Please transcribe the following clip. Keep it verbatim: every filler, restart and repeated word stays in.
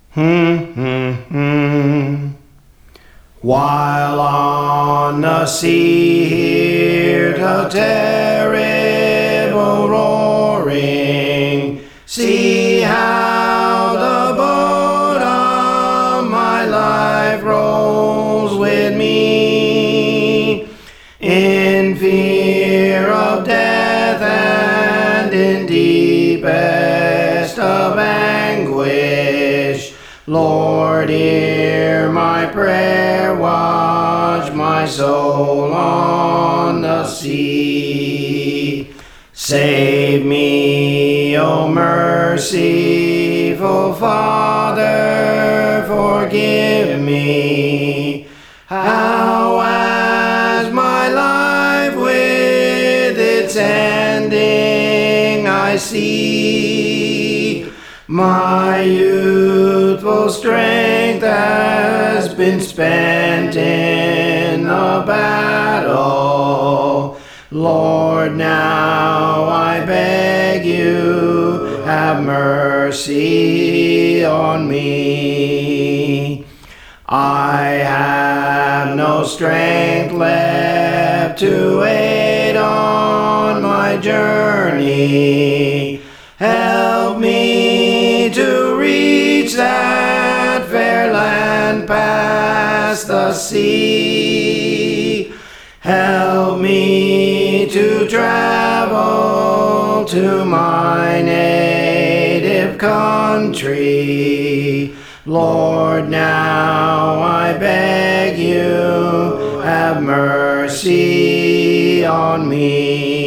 Hmm, hmm, hmm. While on the sea heard a terrible roaring, see how the boat of my life rolls with me, in fear of death and in deepest of anguish. Lord, hear my prayer, watch my soul on the sea. Save me, O merciful Father, forgive me. How as my life with its ending I see, my youthful strength has been spent in the battle. Lord, now I beg you, have mercy on me. I have no strength left to aid on my journey. Help me to reach that fair land past the sea. Help me to travel to my native country. Lord, now I beg you, have mercy on me.